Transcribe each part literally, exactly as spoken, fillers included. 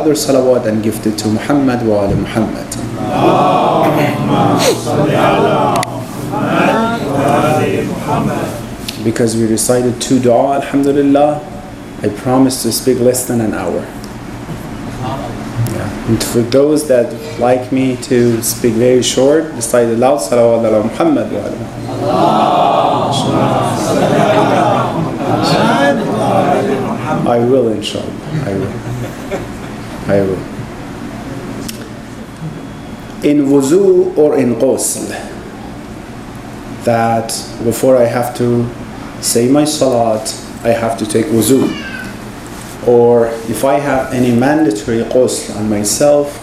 other salawat and gifted to Muhammad wa ala Muhammad. Because we recited two dua, alhamdulillah, I promise to speak less than an hour. Yeah. And for those that like me to speak very short, recite aloud salawat ala Muhammad wa ala Muhammad. I will, inshallah. I will. I will. In wuzu or in ghusl, that before I have to say my salat, I have to take wuzu. Or if I have any mandatory ghusl on myself,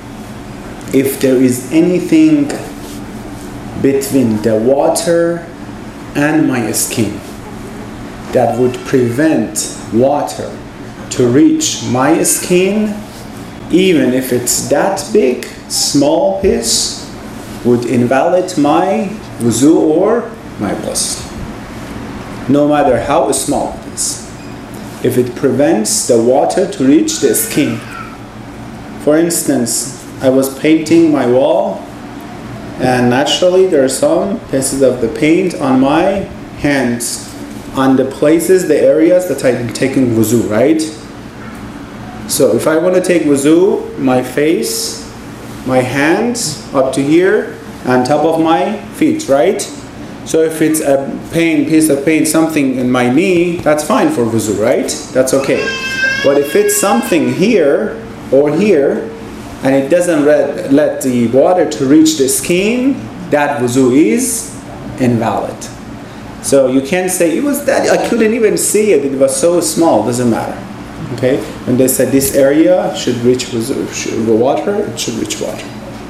if there is anything between the water and my skin that would prevent water to reach my skin, even if it's that big, small piece, would invalid my wuzu or my ghusl. No matter how small it is. If it prevents the water to reach the skin. For instance, I was painting my wall, and naturally there are some pieces of the paint on my hands, on the places, the areas that I'm taking wuzu, right? So if I want to take wuzu, my face, my hands up to here, on top of my feet, right? So if it's a paint, piece of paint, something in my knee, that's fine for wuzu, right? That's okay. But if it's something here or here, and it doesn't let, let the water to reach the skin, that wuzu is invalid. So you can't say, it was that, I couldn't even see it, it was so small, doesn't matter. Okay? When they said this area should reach wuzu, should, water, it should reach water.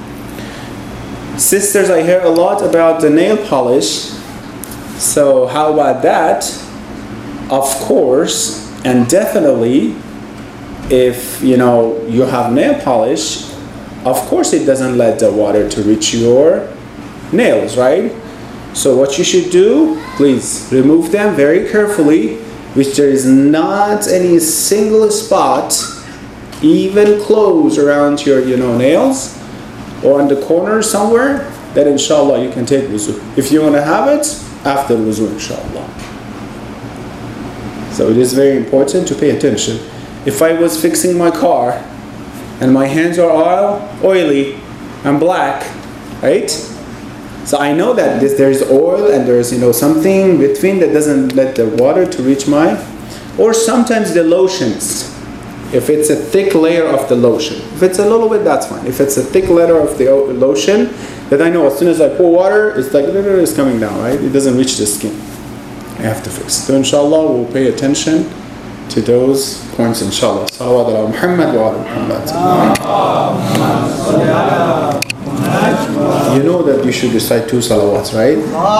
Sisters, I hear a lot about the nail polish. So how about that? Of course, and definitely, if you know you have nail polish, of course it doesn't let the water to reach your nails, right? So what you should do, please remove them very carefully, which there is not any single spot, even close around your you know nails, or on the corner somewhere, then inshallah you can take wuzu. If you want to have it, after wuzu inshallah. So it is very important to pay attention. If I was fixing my car, and my hands are oil, oily, and black, right? So I know that this, there is oil and there is you know something between that doesn't let the water to reach my, or sometimes the lotions. If it's a thick layer of the lotion. If it's a little bit, that's fine. If it's a thick layer of the lotion, then I know as soon as I pour water, it's like, it's coming down, right? It doesn't reach the skin. I have to fix it. So inshallah, we'll pay attention to those points, inshallah. Salawat ala Muhammad wa ala Muhammad. You know that you should recite two salawats, right?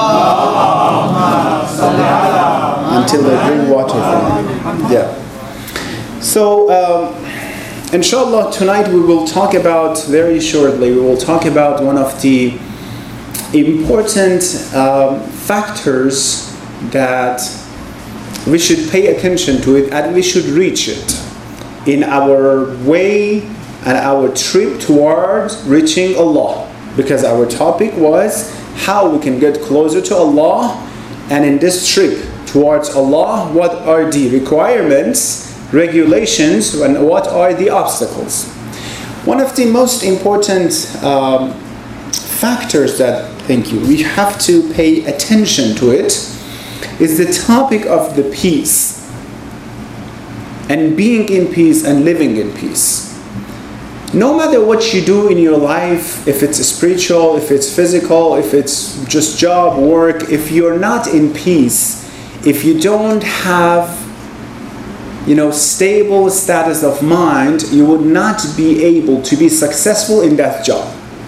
Until they bring water from you. Yeah. So, um, inshallah, tonight we will talk about, very shortly, we will talk about one of the important um, factors that we should pay attention to it and we should reach it in our way and our trip towards reaching Allah. Because our topic was how we can get closer to Allah, and in this trip towards Allah, what are the requirements, regulations, and what are the obstacles. One of the most important um, factors that, thank you, we have to pay attention to it is the topic of the peace and being in peace and living in peace. No matter what you do in your life, if it's spiritual, if it's physical, if it's just job, work, if you're not in peace, if you don't have you know, stable status of mind, you would not be able to be successful in that job.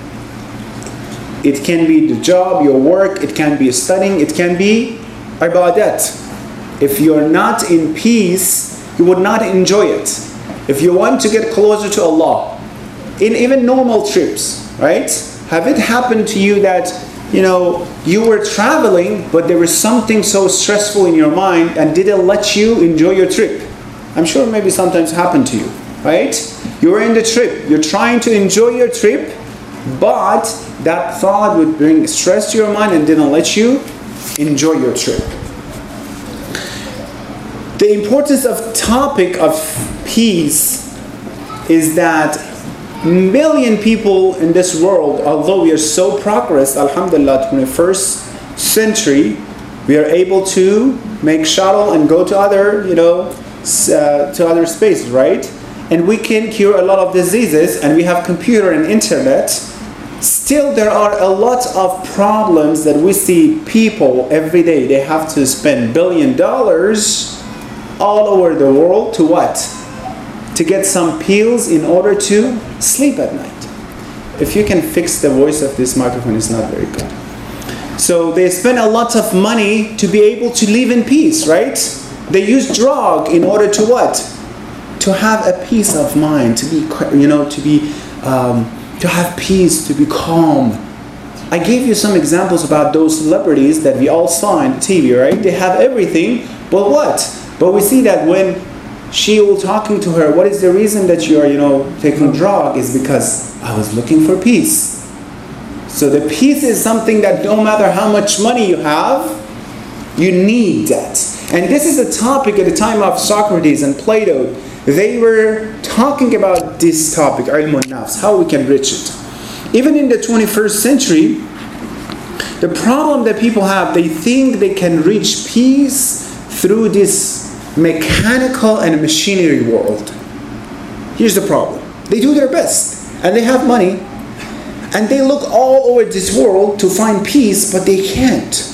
It can be the job, your work, it can be studying, it can be ibadat. If you're not in peace, you would not enjoy it. If you want to get closer to Allah, in even normal trips, right? Have it happened to you that, you know, you were traveling, but there was something so stressful in your mind and didn't let you enjoy your trip? I'm sure maybe sometimes happened to you, right? You're in the trip. You're trying to enjoy your trip, but that thought would bring stress to your mind and didn't let you enjoy your trip. The importance of topic of peace is that million people in this world, although we are so progressed, alhamdulillah, twenty-first century, we are able to make shuttle and go to other, you know, uh, to other spaces, right? And we can cure a lot of diseases, and we have computer and internet. Still, there are a lot of problems that we see people every day. They have to spend billion dollars all over the world to what? To get some pills in order to sleep at night. If you can fix the voice of this microphone, it's not very good. So they spend a lot of money to be able to live in peace, right? They use drug in order to what? To have a peace of mind, to be, you know, to be, um, to have peace, to be calm. I gave you some examples about those celebrities that we all saw on T V, right? They have everything, but what? But we see that when she was talking to her, what is the reason that you are, you know, taking drug? Is because I was looking for peace. So the peace is something that no matter how much money you have, you need that. And this is a topic at the time of Socrates and Plato. They were talking about this topic, ilm al-nafs, how we can reach it. Even in the twenty-first century, the problem that people have, they think they can reach peace through this mechanical and machinery world. Here's the problem. They do their best, and they have money, and they look all over this world to find peace, but they can't.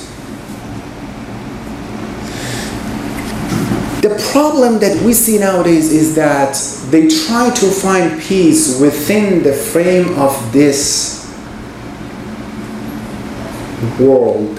The problem that we see nowadays is that they try to find peace within the frame of this world.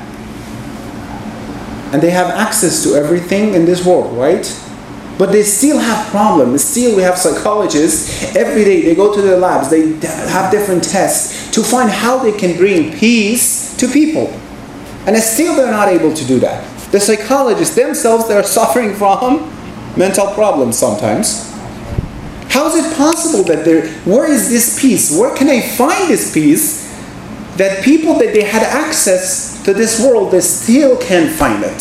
And they have access to everything in this world, right? But they still have problems. Still, we have psychologists. Every day they go to their labs. They have different tests to find how they can bring peace to people. And still they're not able to do that. The psychologists themselves, they're suffering from mental problems sometimes. How is it possible that there, where is this peace? Where can I find this peace that people that they had access to this world, they still can't find it?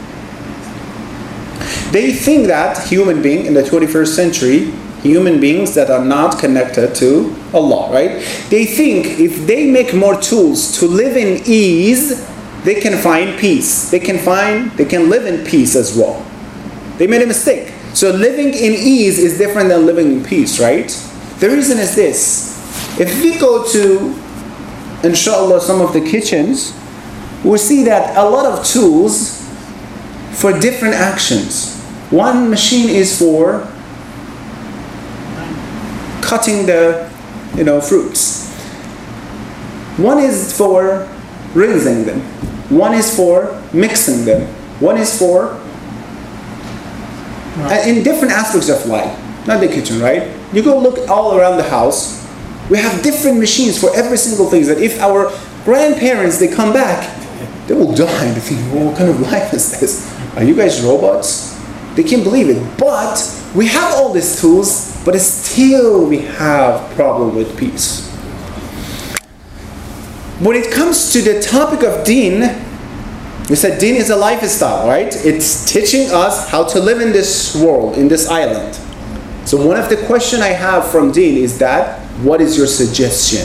They think that human beings in the twenty-first century, human beings that are not connected to Allah, right? They think if they make more tools to live in ease, they can find peace. They can find, they can live in peace as well. They made a mistake. So living in ease is different than living in peace, right? The reason is this. If we go to, inshallah, some of the kitchens, we'll see that a lot of tools for different actions. One machine is for cutting the, you know, fruits. One is for rinsing them. One is for mixing them. One is for right. in different aspects of life. Not the kitchen, right? You go look all around the house. We have different machines for every single thing. That if our grandparents they come back, they will die. They think, well, what kind of life is this? Are you guys robots? They can't believe it. But we have all these tools, but still we have problem with peace. When it comes to the topic of deen, we said deen is a lifestyle, right? It's teaching us how to live in this world, in this island. So one of the questions I have from deen is that, what is your suggestion?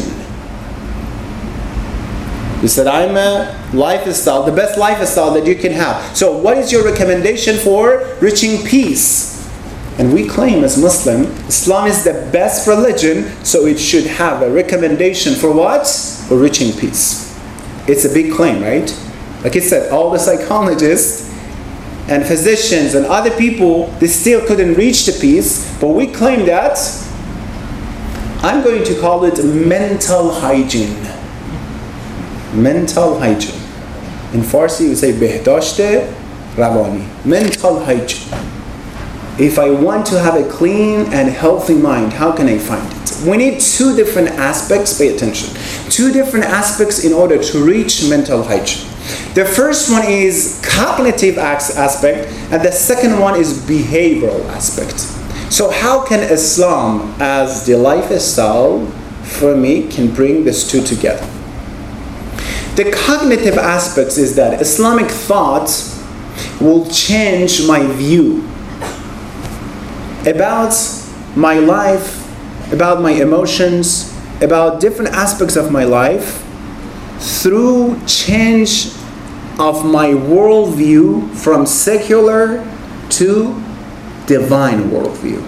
You said, I'm a lifestyle, the best lifestyle that you can have. So what is your recommendation for reaching peace? And we claim as Muslim, Islam is the best religion, so it should have a recommendation for what? For reaching peace. It's a big claim, right? Like I said, all the psychologists and physicians and other people, they still couldn't reach the peace, but we claim that. I'm going to call it mental hygiene. Mental hygiene. In Farsi, we say behdashte ravani. Mental hygiene. If I want to have a clean and healthy mind, how can I find it? We need two different aspects, pay attention. Two different aspects in order to reach mental hygiene. The first one is cognitive aspect, and the second one is behavioral aspect. So how can Islam as the lifestyle for me can bring these two together? The cognitive aspects is that Islamic thought will change my view about my life, about my emotions, about different aspects of my life through change of my worldview from secular to divine worldview.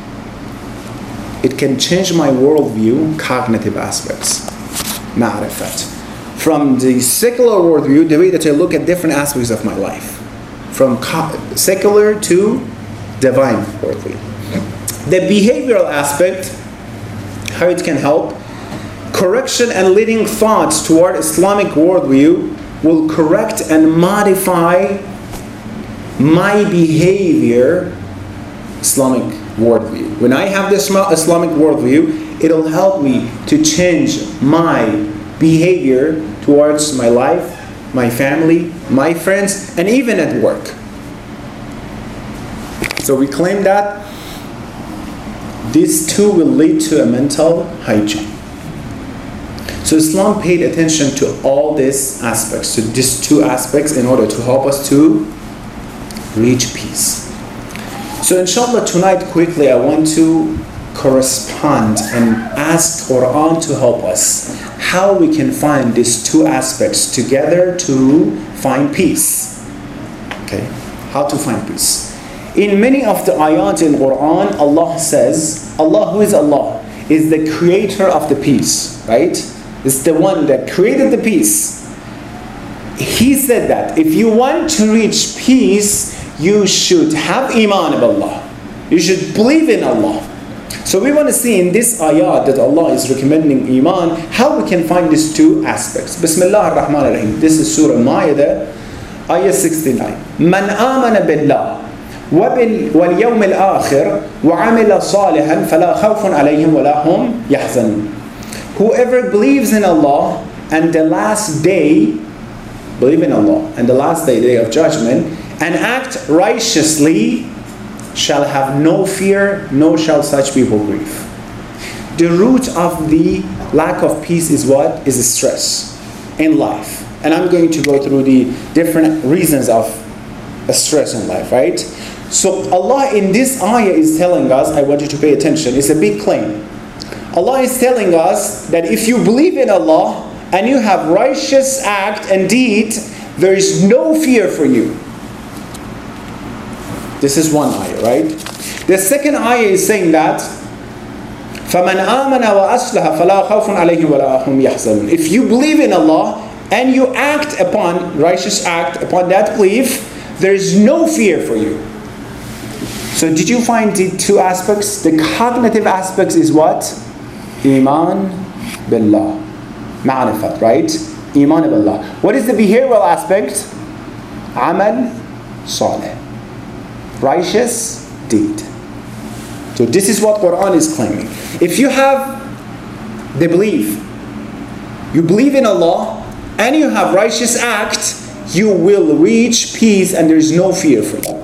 It can change my worldview, cognitive aspects, ma'rifat. From the secular worldview, the way that I look at different aspects of my life. From co- secular to divine worldview. The behavioral aspect, how it can help, correction and leading thoughts toward Islamic worldview will correct and modify my behavior, Islamic worldview. When I have this Islamic worldview, it'll help me to change my behavior towards my life, my family, my friends, and even at work. So we claim that these two will lead to a mental hygiene. So Islam paid attention to all these aspects, to these two aspects in order to help us to reach peace. So inshallah tonight quickly I want to correspond and ask Quran to help us how we can find these two aspects together to find peace. Okay, how to find peace. In many of the ayat in Quran, Allah says, Allah, who is Allah, is the creator of the peace, right? It's the one that created the peace. He said that if you want to reach peace, you should have iman of Allah. You should believe in Allah. So we want to see in this ayat that Allah is recommending iman, how we can find these two aspects. Bismillah ar-Rahman ar-Rahim. This is Surah Ma'idah, ayah sixty-nine. Man amana billah وَالْيَوْمِ الْآخِرِ وَعَمِلَ صَالِحًا فَلَا خَوْفٌ عَلَيْهِمْ وَلَا هُمْ يَحْزَنُونَ. Whoever believes in Allah and the last day, believe in Allah and the last day, the day of judgment, and act righteously, shall have no fear, nor shall such people grieve. The root of the lack of peace is what? Is stress in life. And I'm going to go through the different reasons of stress in life, right? So Allah in this ayah is telling us, I want you to pay attention, it's a big claim. Allah is telling us that if you believe in Allah and you have righteous act and deed, there is no fear for you. This is one ayah, right? The second ayah is saying that فَمَنْ آمَنَ وَأَصْلَحَ فَلَا خَوْفٌ عَلَيْهِمْ وَلَا هُمْ يَحْزَنُونَ. If you believe in Allah and you act upon righteous act, upon that belief, there is no fear for you. So did you find the two aspects? The cognitive aspects is what? Iman billah. Ma'rifat, right? Iman billah. What is the behavioral aspect? Amal salih. Righteous deed. So this is what Quran is claiming. If you have the belief, you believe in Allah, and you have righteous act, you will reach peace and there is no fear for you.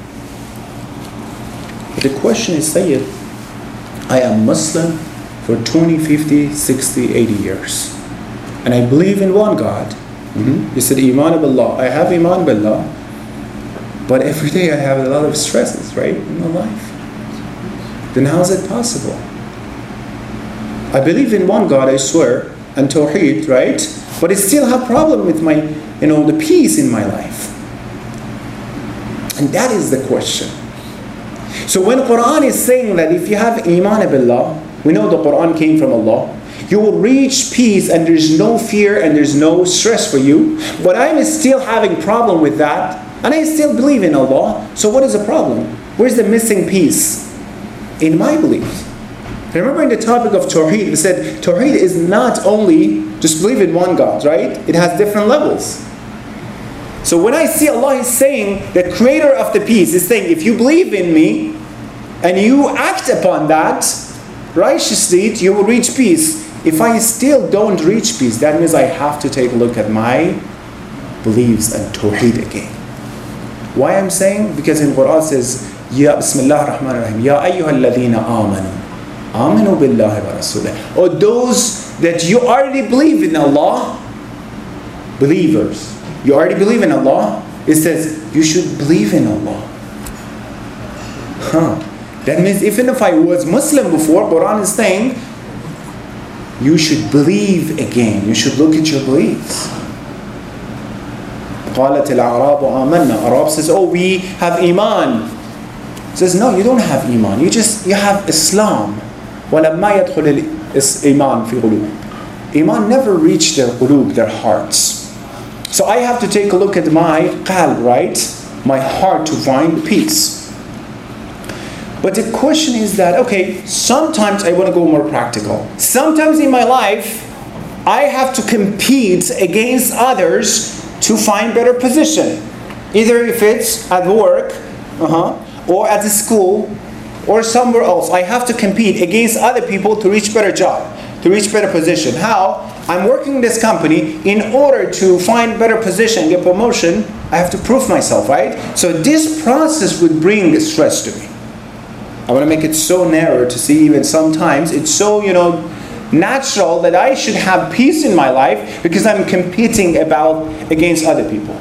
But the question is, Sayyid, I am Muslim for twenty, fifty, sixty, eighty years. And I believe in one God. Mm-hmm. You said, Iman billah. I have Iman billah. But every day I have a lot of stresses, right, in my life. Then how is it possible? I believe in one God, I swear, and Tawheed, right? But I still have problem with my, you know, the peace in my life. And that is the question. So when Quran is saying that if you have Iman billah, we know the Quran came from Allah, you will reach peace and there's no fear and there's no stress for you. But I'm still having problem with that, and I still believe in Allah. So what is the problem? Where's the missing piece? In my belief. Remember in the topic of Tawheed, we said Tawheed is not only just believe in one God, right? It has different levels. So when I see Allah is saying, the creator of the peace is saying, if you believe in me and you act upon that righteously, you will reach peace. If I still don't reach peace, that means I have to take a look at my beliefs and Tawheed again. Why I'm saying? Because in Quran it says, Ya Bismillah ar-Rahman ar-Rahim. Ya ayyuhalladhina amanu. Aminu billahi wa rasulih. Or those that you already believe in Allah. Believers. You already believe in Allah. It says you should believe in Allah. Huh. That means even if I was Muslim before, Quran is saying you should believe again. You should look at your beliefs. قالت الأعراب آمنا. Arab says, oh, we have Iman. It says, no, you don't have Iman. You just, you have Islam. وَلَمَّا يَدْخُلِ الْإِيمَانِ فِي قُلُوبِ. Iman never reached their qulub, their hearts. So I have to take a look at my qalb, right? My heart to find peace. But the question is that, okay, sometimes I want to go more practical. Sometimes in my life, I have to compete against others to find better position. Either if it's at work, uh-huh, or at the school, or somewhere else. I have to compete against other people to reach better job, to reach better position. How? I'm working in this company. In order to find better position, get promotion, I have to prove myself, right? So this process would bring stress to me. I want to make it so narrow to see even sometimes it's so, you know, natural that I should have peace in my life because I'm competing about against other people.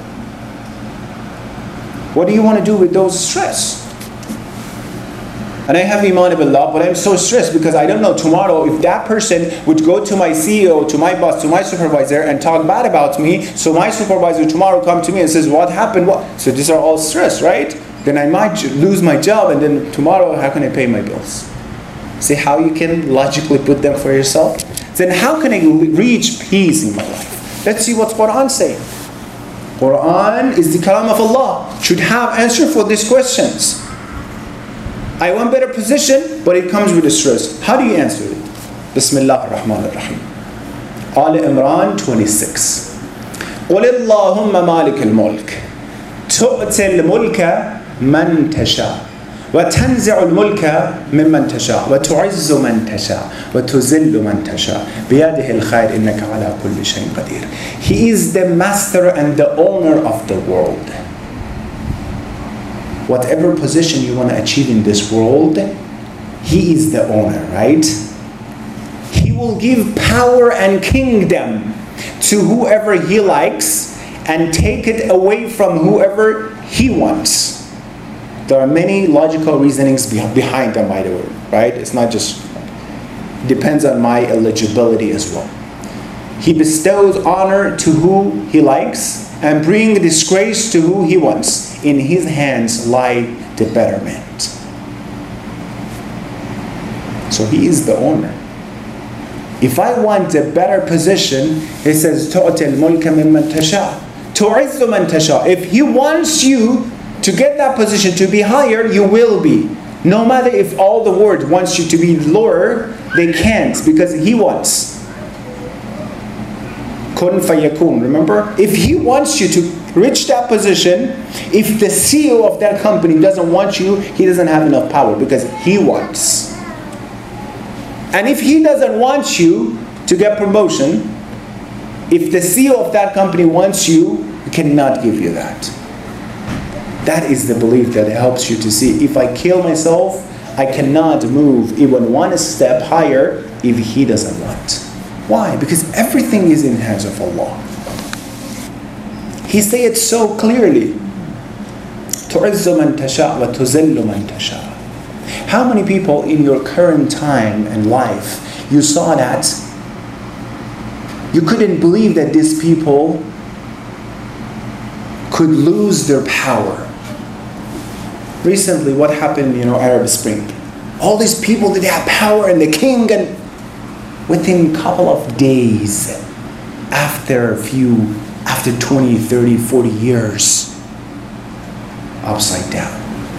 What do you want to do with those stress? And I have Iman billah, but I'm so stressed because I don't know tomorrow if that person would go to my C E O, to my boss, to my supervisor and talk bad about me. So my supervisor tomorrow come to me and says, what happened? What? So these are all stress, right? Then I might lose my job, and then tomorrow, how can I pay my bills? See how you can logically put them for yourself? Then how can I reach peace in my life? Let's see what Quran saying. Quran is the kalam of Allah. Should have answer for these questions. I want better position, but it comes with a stress. How do you answer it? Bismillah ar-Rahman ar-Rahim. Al Imran twenty-six. قُلِ اللَّهُمَّ مَالِكَ الْمُلْكِ تُؤْتِي الْمُلْكَ من تشاء وتنزع الملك ممن تشاء وتعز من تشاء وتذل من تشاء بيده الخير إنك على كل شيء قدير. He is the master and the owner of the world. Whatever position you want to achieve in this world, He is the owner, right? He will give power and kingdom to whoever He likes and take it away from whoever He wants. There are many logical reasonings behind them, by the way, right? It's not just, depends on my eligibility as well. He bestows honor to who He likes and bring disgrace to who He wants. In His hands lie the betterment. So He is the owner. If I want a better position, it says, تُؤْتِي الْمُلْكَ مِمَّنْ تَشَاءُ تُعِزُّ مَنْ تَشَاءُ. If He wants you to get that position, to be higher, you will be. No matter if all the world wants you to be lower, they can't, because He wants. Kun fayakun, remember? If He wants you to reach that position, if the C E O of that company doesn't want you, he doesn't have enough power, because He wants. And if He doesn't want you to get promotion, if the C E O of that company wants you, He cannot give you that. That is the belief that helps you to see, if I kill myself, I cannot move even one step higher if He doesn't want. Why? Because everything is in the hands of Allah. He said it so clearly. تُعِزُّ مَنْ تَشَاءُ وَتُذِلُّ مَنْ تَشَاءُ. How many people in your current time and life, you saw that, you couldn't believe that these people could lose their power. Recently, what happened, you know, Arab Spring? All these people that they have power and the king, and within a couple of days, after a few, after twenty, thirty, forty years, upside down.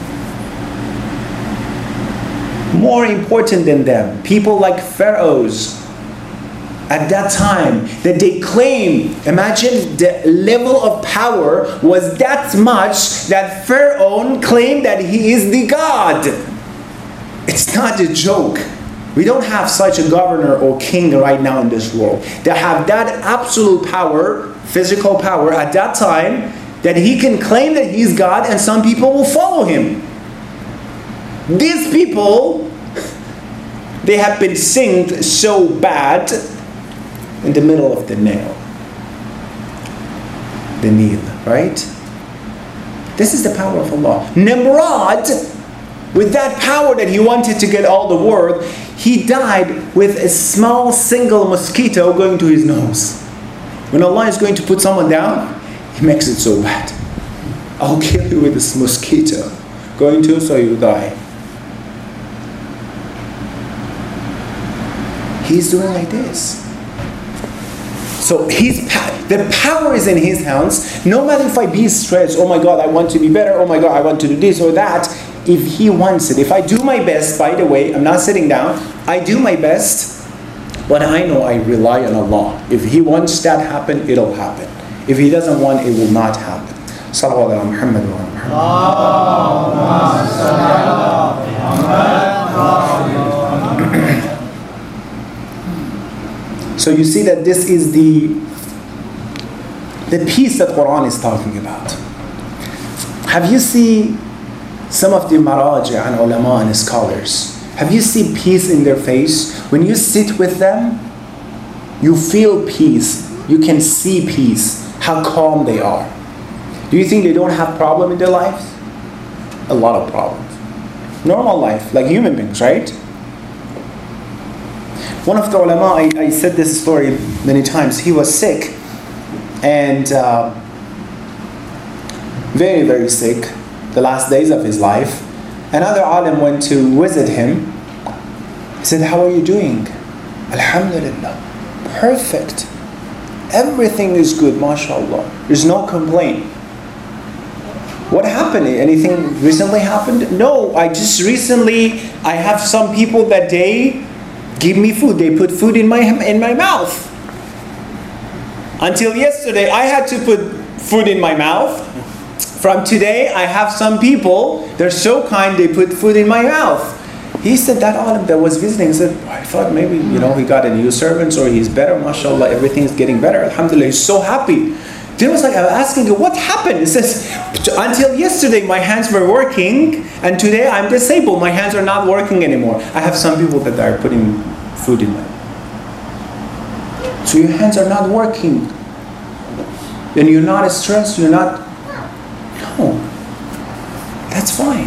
More important than them, people like pharaohs at that time, that they claim, imagine the level of power was that much that Pharaoh claimed that he is the God. It's not a joke. We don't have such a governor or king right now in this world that have that absolute power, physical power at that time, that he can claim that he's God and some people will follow him. These people, they have been singed so bad in the middle of the nail. The Nil, right? This is the power of Allah. Nimrod, with that power that he wanted to get all the world, he died with a small single mosquito going to his nose. When Allah is going to put someone down, He makes it so bad. I'll kill you with this mosquito. Going to, so you die. He's doing like this. So his the power is in his hands. No matter if I be stressed, oh my God, I want to be better, oh my God, I want to do this or that. If he wants it, if I do my best, by the way, I'm not sitting down, I do my best, but I know I rely on Allah. If He wants that happen, it'll happen. If He doesn't want, it will not happen. Salawat ala Muhammad wa Muhammad. So you see that this is the the peace that Quran is talking about. Have you seen some of the maraji and ulama and scholars? Have you seen peace in their face? When you sit with them, you feel peace. You can see peace, how calm they are. Do you think they don't have problem in their lives? A lot of problems. Normal life, like human beings, right? One of the ulama, I, I said this story many times, he was sick, and uh, very, very sick, the last days of his life. Another alim went to visit him. He said, how are you doing? Alhamdulillah, perfect. Everything is good, mashallah. There's no complaint. What happened? Anything recently happened? No, I just recently, I have some people that they give me food. They put food in my in my mouth. Until yesterday, I had to put food in my mouth. From today, I have some people, they're so kind, they put food in my mouth. He said, that alim that was visiting, he said, I thought maybe, you know, he got a new servant or he's better, mashallah, everything's getting better. Alhamdulillah, he's so happy. Then I was like, I was asking him, what happened? He says, until yesterday, my hands were working, and today I'm disabled. My hands are not working anymore. I have some people that are putting food in my mouth. So your hands are not working. And you're not stressed, you're not... No. That's fine.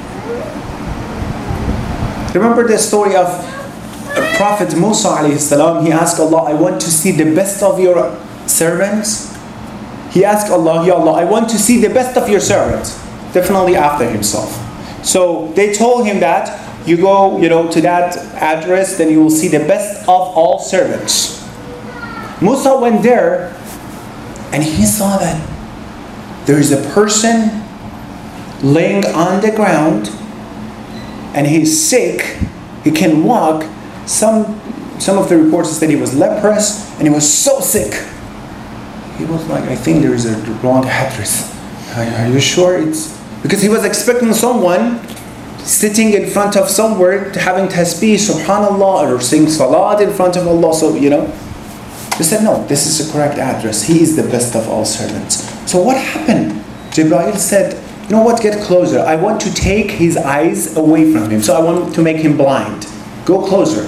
Remember the story of Prophet Musa alayhi salam? He asked Allah, I want to see the best of your servants. He asked Allah, Ya Allah, I want to see the best of your servants. Definitely after himself. So they told him that, you go, you know, to that address, then you will see the best of all servants. Musa went there, and he saw that there is a person laying on the ground, and he's sick. He can walk. Some some of the reports said he was leprous, and he was so sick. He was like, I think there is a wrong address. Are, are you sure it's... Because he was expecting someone sitting in front of somewhere, having tasbih, subhanallah, or saying salat in front of Allah, so, you know. They said, no, this is the correct address. He is the best of all servants. So what happened? Jibreel said, you know what, get closer. I want to take his eyes away from him. So I want to make him blind. Go closer.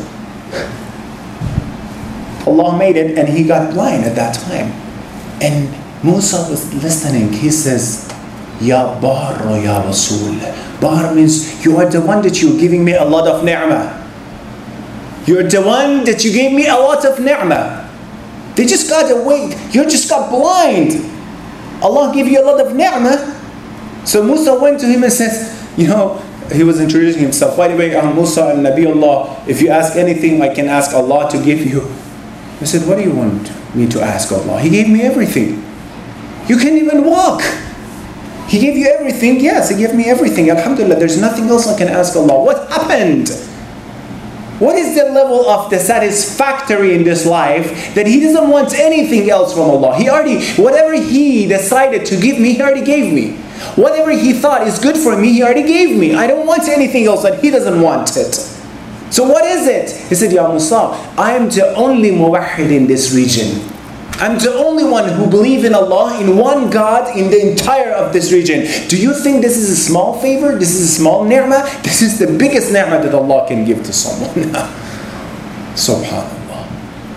Allah made it, and he got blind at that time. And Musa was listening. He says, Ya Bar Ya Rasul. Bar means, you are the one that you're giving me a lot of ni'mah. You're the one that you gave me a lot of ni'mah. They just got away. You just got blind. Allah gave you a lot of ni'mah. So Musa went to him and says, you know, he was introducing himself. By the way, I'm Musa and Nabiullah. If you ask anything, I can ask Allah to give you. He said, what do you want me to ask Allah? He gave me everything. You can't even walk. He gave you everything. Yes, He gave me everything. Alhamdulillah, there's nothing else I can ask Allah. What happened? What is the level of the satisfactory in this life that he doesn't want anything else from Allah? He already, whatever he decided to give me, he already gave me. Whatever he thought is good for me, he already gave me. I don't want anything else that he doesn't want it. So what is it? He said, Ya Musa, I am the only muwahhid in this region. I'm the only one who believe in Allah, in one God, in the entire of this region. Do you think this is a small favor? This is a small ni'mah? This is the biggest ni'mah that Allah can give to someone. Subhanallah.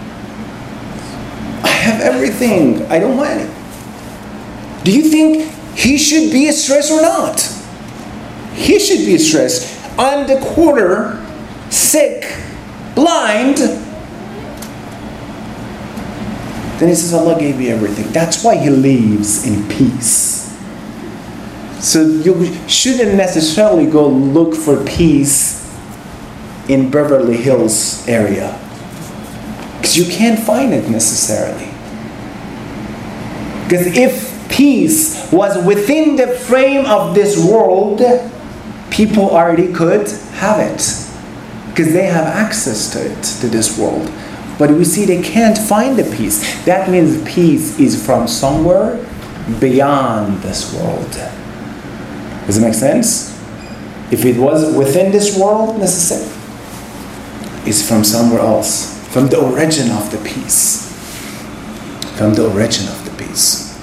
I have everything. I don't want it. Do you think he should be stressed or not? He should be stressed. On the corner, sick, blind. Then he says, Allah gave me everything. That's why he lives in peace. So you shouldn't necessarily go look for peace in Beverly Hills area, because you can't find it necessarily. Because if peace was within the frame of this world, people already could have it, because they have access to it, to this world. But we see they can't find the peace. That means peace is from somewhere beyond this world. Does it make sense? If it was within this world, necessarily, it's from somewhere else, from the origin of the peace. From the origin of the peace.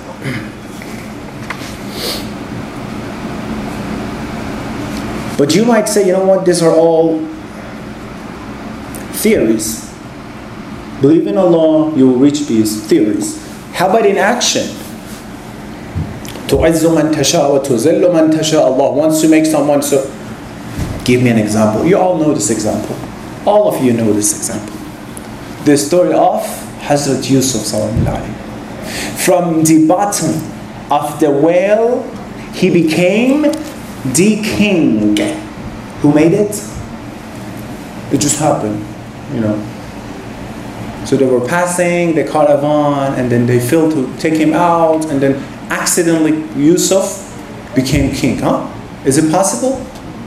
But you might say, you know what, these are all theories. Believe in Allah, you will reach peace. Theories. How about in action? تُعِزُّ مَنْ تَشَاءُ وَتُذِلُّ مَنْ تَشَاءُ. Allah wants to make someone so. Give me an example. You all know this example. All of you know this example. The story of Hazrat Yusuf sallallahu alayhi. From the bottom of the well, he became the king. Who made it? It just happened, you know. So they were passing the caravan, and then they failed to take him out, and then accidentally Yusuf became king. Huh? Is it possible?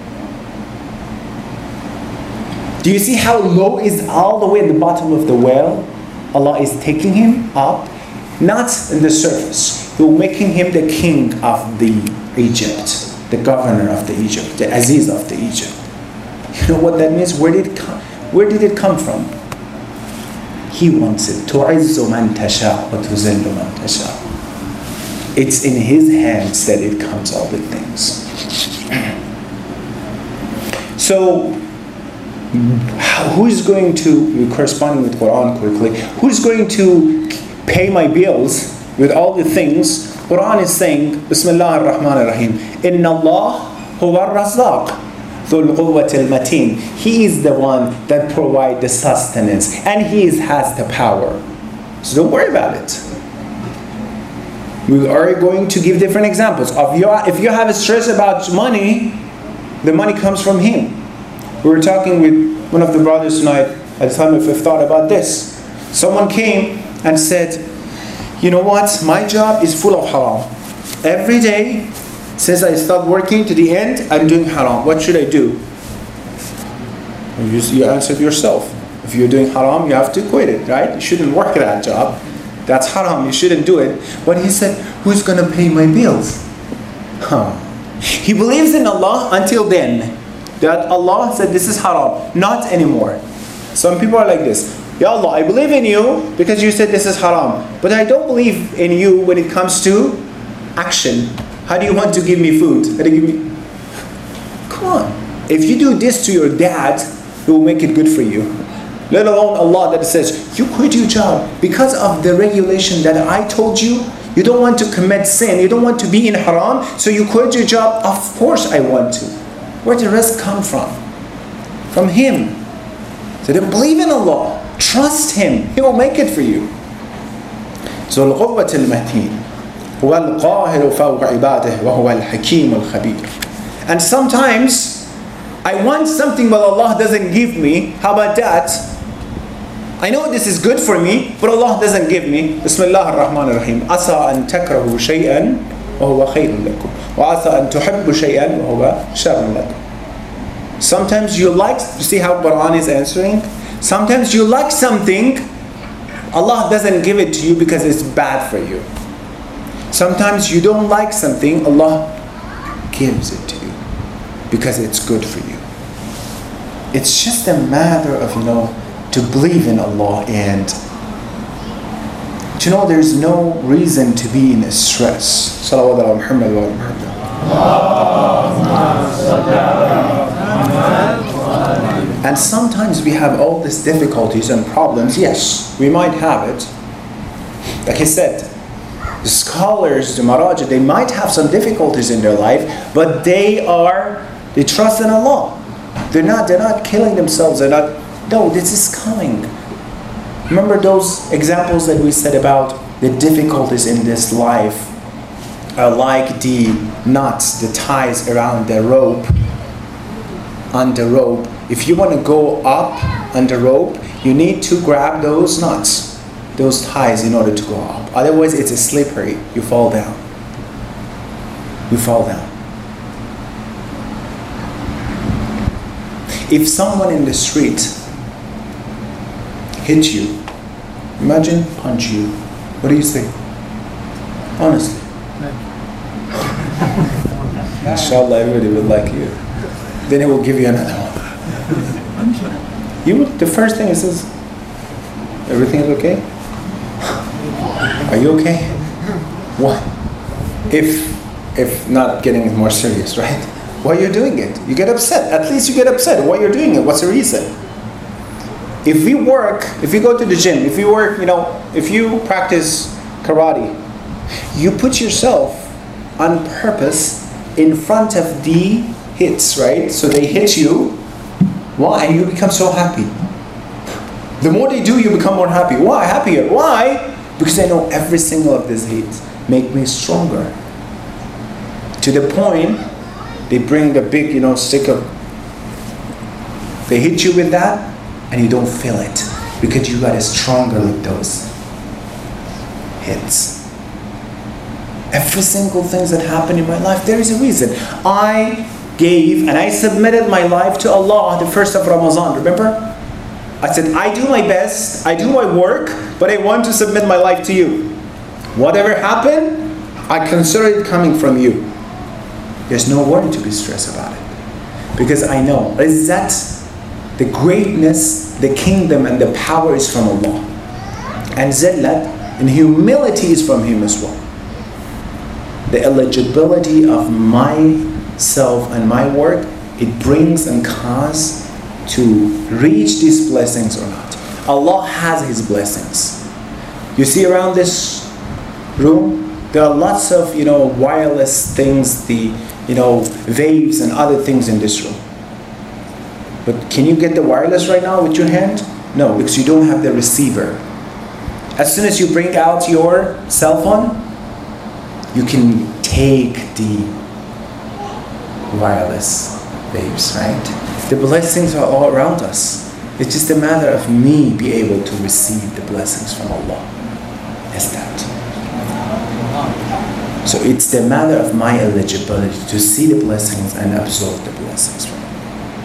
Do you see how low is all the way at the bottom of the well? Allah is taking him up, not in the surface. He will making him the king of the Egypt, the governor of the Egypt, the Aziz of the Egypt. You know what that means? Where did it come? Where did it come from? He wants it. تُعِزُّ مَنْ تَشَاءُ وَتُذِلُّ مَنْ تَشَاءُ. It's in his hands that it comes, all the things. So, who is going to, corresponding with Quran quickly, who is going to pay my bills with all the things? Quran is saying, Bismillah ar-Rahman ar-Rahim, Inna Allah huwa ar-Razzaq. He is the one that provides the sustenance, and He is, has the power. So don't worry about it. We are going to give different examples. Of your, if you have a stress about money, the money comes from Him. We were talking with one of the brothers tonight at the time if we've thought about this. Someone came and said, you know what, my job is full of haram. Every day, since I start working to the end, I'm doing haram. What should I do? You, you answered yourself. If you're doing haram, you have to quit it, right? You shouldn't work that job. That's haram. You shouldn't do it. But he said, who's going to pay my bills? Huh. He believes in Allah until then. That Allah said this is haram. Not anymore. Some people are like this. Ya Allah, I believe in you because you said this is haram. But I don't believe in you when it comes to action. How do you want to give me food? How do you give me? Come on. If you do this to your dad, it will make it good for you. Let alone Allah that says, you quit your job because of the regulation that I told you. You don't want to commit sin. You don't want to be in haram. So you quit your job. Of course I want to. Where did the rest come from? From Him. So then believe in Allah. Trust Him. He will make it for you. So al-Qurwat al-Mateen. And sometimes I want something but Allah doesn't give me. How about that? I know this is good for me, but Allah doesn't give me. Bismillah ar-Rahman ar-Rahim. Asa an takrahu shay'an wa huwa khayrun lakum. Wa asa an tuhibbu shay'an wa huwa sharrun lakum. Sometimes you like, you see how Quran is answering? Sometimes you like something, Allah doesn't give it to you because it's bad for you. Sometimes you don't like something, Allah gives it to you because it's good for you. It's just a matter of, you know, to believe in Allah and to know there's no reason to be in stress. Salawat ala Muhammad wa ala Muhammad. And sometimes we have all these difficulties and problems. Yes, we might have it. Like I said, the scholars, the Maraja, they might have some difficulties in their life, but they are, they trust in Allah. They're not, they're not killing themselves. They're not, no, this is coming. Remember those examples that we said about the difficulties in this life, are like the knots, the ties around the rope, on the rope. If you want to go up on the rope, you need to grab those knots, those ties in order to go up. Otherwise, it's a slippery. You fall down. You fall down. If someone in the street hit you, imagine punch you, what do you say? Honestly. Inshallah, everybody will like you. Then he will give you another one. You would, the first thing he says, everything is okay? Are you okay? What? If, if not getting more serious, right? Why are you doing it? You get upset. At least you get upset. Why you're doing it? What's the reason? If we work, if you go to the gym, if you work, you know, if you practice karate, you put yourself on purpose in front of the hits, right? So they hit you. Why? You become so happy. The more they do, you become more happy. Why? Happier. Why? Because I know every single of these hits make me stronger. To the point, they bring the big, you know, stick of, they hit you with that, and you don't feel it. Because you got stronger with those hits. Every single thing that happened in my life, there is a reason. I gave and I submitted my life to Allah the first of Ramadan, remember? I said, I do my best, I do my work, but I want to submit my life to you. Whatever happened, I consider it coming from you. There's no word to be stressed about it. Because I know is that the greatness, the kingdom and the power is from Allah. And zillat and humility is from Him as well. The eligibility of myself and my work, it brings and causes to reach these blessings or not. Allah has His blessings. You see around this room, there are lots of, you know, wireless things, the, you know, waves and other things in this room. But can you get the wireless right now with your hand? No, because you don't have the receiver. As soon as you bring out your cell phone, you can take the wireless waves, right? The blessings are all around us. It's just a matter of me be able to receive the blessings from Allah. Is that. So it's the matter of my eligibility to see the blessings and absorb the blessings from Allah.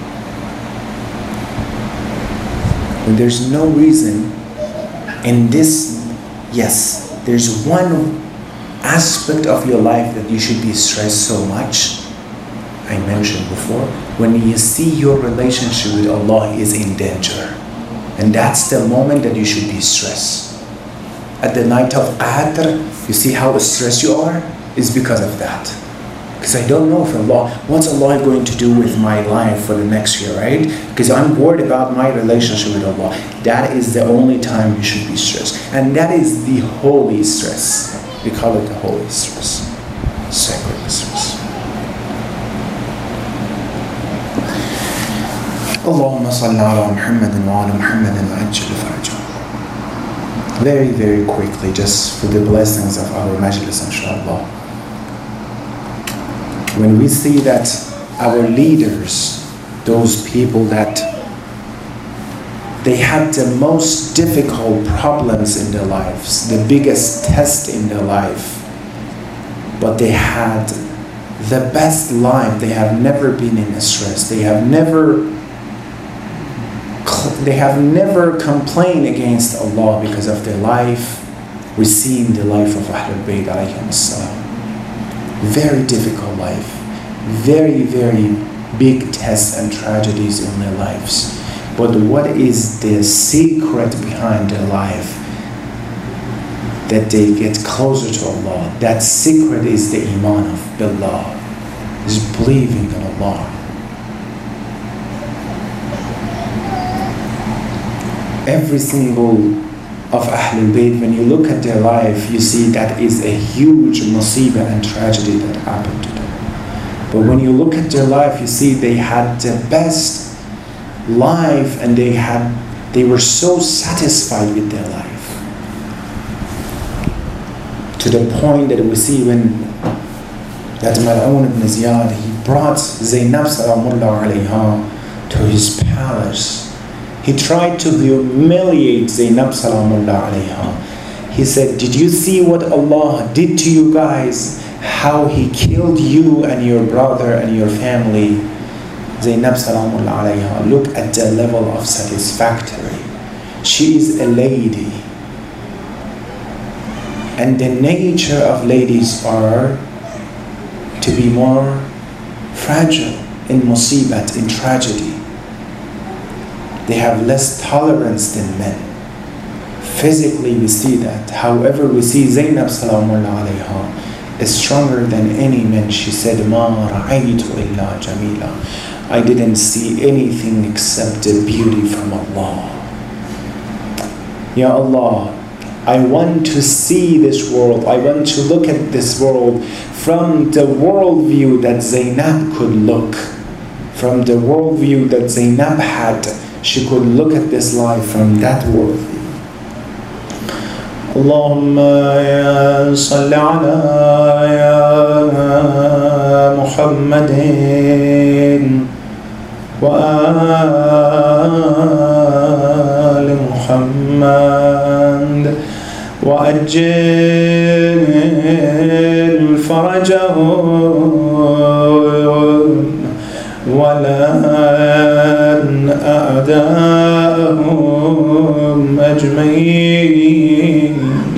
And there's no reason in this, yes, there's one aspect of your life that you should be stressed so much. I mentioned before, when you see your relationship with Allah is in danger. And that's the moment that you should be stressed. At the night of Qadr, you see how stressed you are? It's because of that. Because I don't know if Allah, what's Allah going to do with my life for the next year, right? Because I'm worried about my relationship with Allah. That is the only time you should be stressed. And that is the holy stress. We call it the holy stress. Sacred stress. Allahumma salli ala Muhammadin wa ala Muhammadin wa ajjal farajah. Very, very quickly, just for the blessings of our majlis, inshallah. When we see that our leaders, those people that they had the most difficult problems in their lives, the biggest test in their life, but they had the best life. They have never been in stress. They have never They have never complained against Allah because of their life. We see in the life of Ahlul Bayt alayhim salam. Very difficult life. Very, very big tests and tragedies in their lives. But what is the secret behind their life? that they get closer to Allah. That secret is the iman of Billah, is believing in Allah. Every single of Ahlul Bayt, when you look at their life, you see that is a huge musibah and tragedy that happened to them. But when you look at their life, you see they had the best life, and they had they were so satisfied with their life. To the point that we see when that Mal'un ibn Ziyad, he brought Zainab salamullah alayha to his palace. He tried to humiliate Zainab salamullah alayha. He said, did you see what Allah did to you guys? How He killed you and your brother and your family? Zainab salamullah alayha, look at the level of satisfactory. She is a lady. And the nature of ladies are to be more fragile in musibat, in tragedy. They have less tolerance than men. Physically we see that. However, we see Zainab salamullah alayha is stronger than any man. She said, Ma ra'aytu illa jamila. I didn't see anything except the beauty from Allah. Ya Allah, I want to see this world. I want to look at this world from the worldview that Zainab could look. From the worldview that Zainab had, she could look at this life from that worldview. Allahumma ya salli ala ya Muhammadin wa ali Muhammad wa ajil farajahum wa lan a'da'ahum ajma'in.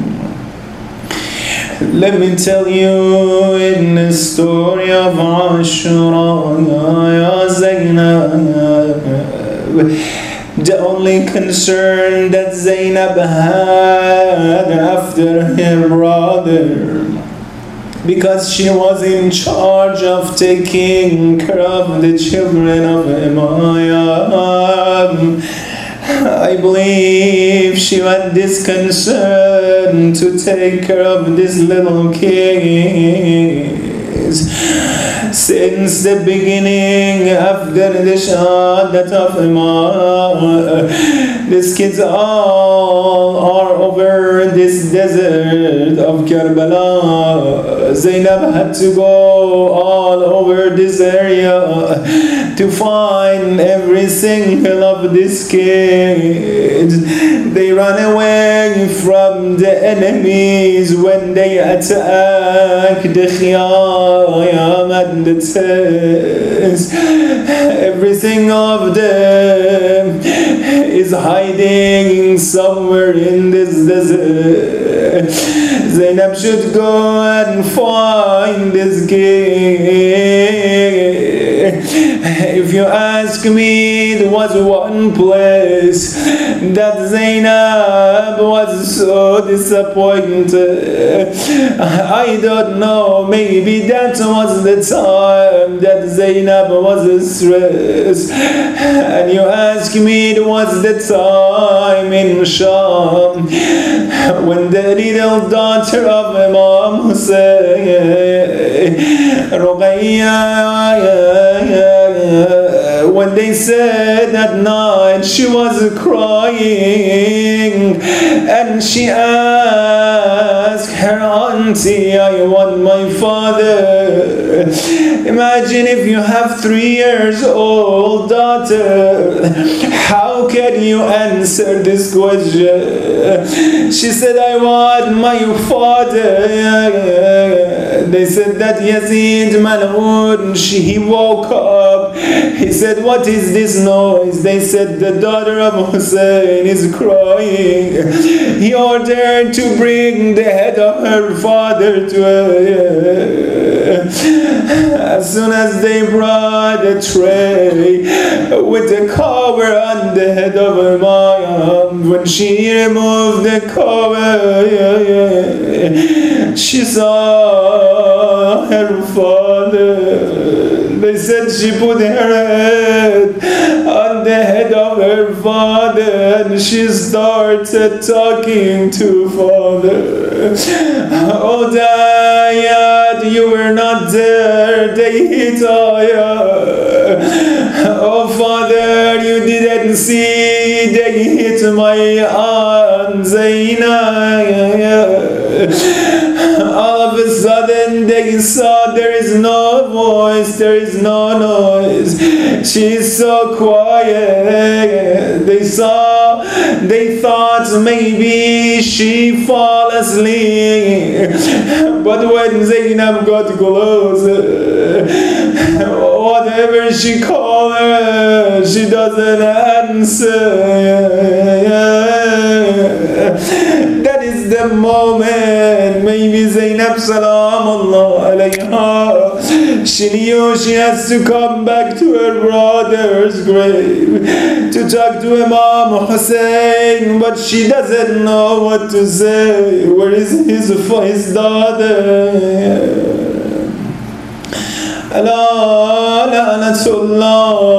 Let me tell you in the story of Ashura, ya Zainab, the only concern that Zainab had after her brother, because she was in charge of taking care of the children of Umayyah, I believe she had this concern to take care of these little kids. Since the beginning, after the shahadat of Imam, these kids all are over this desert of Karbala. Zainab had to go all over this area to find every single of these kids. They ran away from the enemies when they attacked the Khiyam and the test. Every single of them is hiding somewhere in this desert. Zainab should go and find this kid. If you ask me, there was one place that Zainab was so disappointed. I don't know, maybe that was the time that Zainab was stressed. And you ask me, it was the time in Sham when the little daughter of Imam Hussein, Ruqayya, when they said at night she was crying, and she asked her auntie, I want my father. Imagine if you have three years old daughter, how can you answer this question? She said, I want my father. They said that Yazid Mal'un, he woke up. He said, what is this noise? They said, the daughter of Hussein is crying. He ordered to bring the head of her father to her. As soon as they brought a tray with the cover on the head of her mom, when she removed the cover, she saw her father. They said she put her head on the head of her father and she started talking to father. Oh Dad, you were not there. They hit Aya. Oh Father, you didn't see. They hit my aunt Zainab. All of a sudden they saw there is no voice, there is no noise. She's so quiet. They saw, they thought maybe she fall asleep. But when Zainab got closer, whatever she called her, she doesn't answer. That is the moment. Maybe Zainab Salamullah alayha, she knew she has to come back to her brother's grave to talk to Imam Hussein, but she doesn't know what to say. Where is his, his daughter? Allah, la'natullah.